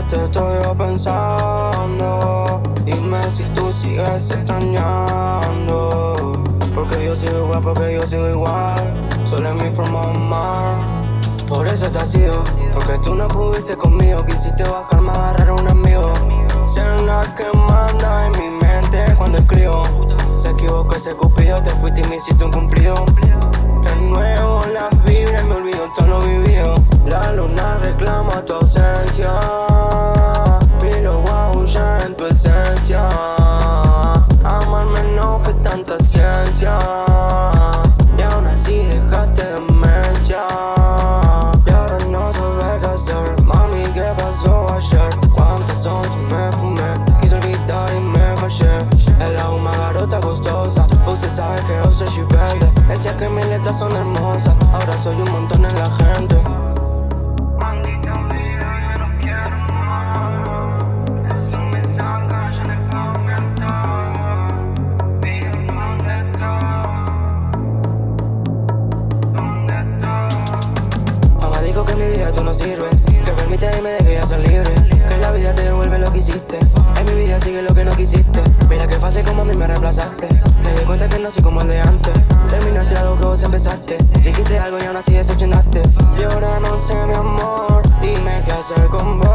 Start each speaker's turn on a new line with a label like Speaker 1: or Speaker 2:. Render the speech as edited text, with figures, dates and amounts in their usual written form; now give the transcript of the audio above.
Speaker 1: te estoy yo pensando. Dime si tú sigues extrañando. Porque yo sigo igual, porque yo sigo igual. Solo en mi forma de amar. Por eso te has ido, porque tú no pudiste conmigo. Quisiste bajarme a agarrar a un amigo. Ser la que manda en mi mente cuando escribo. Se equivocó ese cupido, te fuiste y me hiciste un cumplido. Renuevo las vibras y me olvido todo lo vivido. La luna reclama tu ausencia. Vi lo guaulla en tu esencia. Amarme no fue tanta ciencia. Y aún así dejaste demencia. Y ahora no sabes qué hacer. Mami, ¿qué pasó ayer? Cuántas once me fumé. Quise olvidar y me fallé. El agua garota costosa. Usted sabe que yo soy she baby. Decía que mis letras son hermosas. Ahora soy un montón en la gente.
Speaker 2: Maldita vida, ya no quiero más. Eso me saca, ya no puedo mentir. Vida, ¿dónde estás? ¿Dónde estás?
Speaker 1: Mamá dijo que mi vida tú no sirves, que permíteme de que ya son libre, que la vida te devuelve lo que hiciste. En mi vida sigue lo que no quisiste. Mira que fácil como a mí me reemplazaste. Me di cuenta que no soy como el de antes. Terminaste algo que vos empezaste. Dijiste algo y aún así decepcionaste. Y ahora no sé mi amor, dime qué hacer con vos.